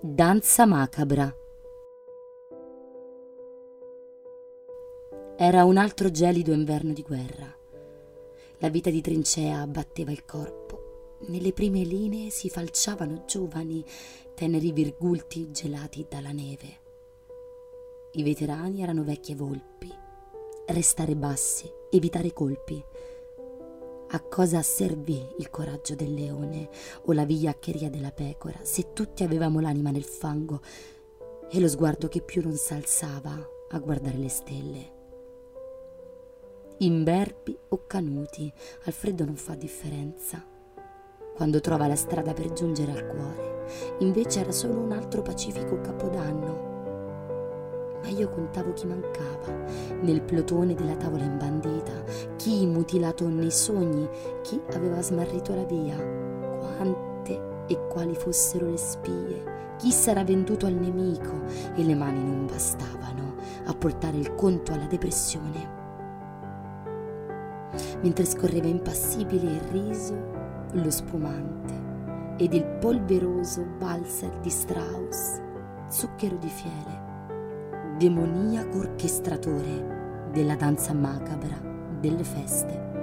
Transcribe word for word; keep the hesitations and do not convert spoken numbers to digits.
Danza macabra. Era un altro gelido inverno di guerra. La vita di trincea abbatteva il corpo. Nelle prime linee si falciavano giovani, teneri virgulti gelati dalla neve. I veterani erano vecchie volpi. Restare bassi, evitare colpi. A cosa servì il coraggio del leone o la vigliaccheria della pecora se tutti avevamo l'anima nel fango e lo sguardo che più non s'alzava a guardare le stelle? Imberbi o canuti, al freddo non fa differenza. Quando trova la strada per giungere al cuore, invece era solo un altro pacifico capodanno. Ma io contavo chi mancava nel plotone della tavola imbandita, chi mutilato nei sogni, chi aveva smarrito la via, quante e quali fossero le spie, chi s'era venduto al nemico e le mani non bastavano a portare il conto alla depressione. Mentre scorreva impassibile il riso, lo spumante ed il polveroso valzer di Strauss, zucchero di fiele, demoniaco orchestratore della danza macabra delle feste.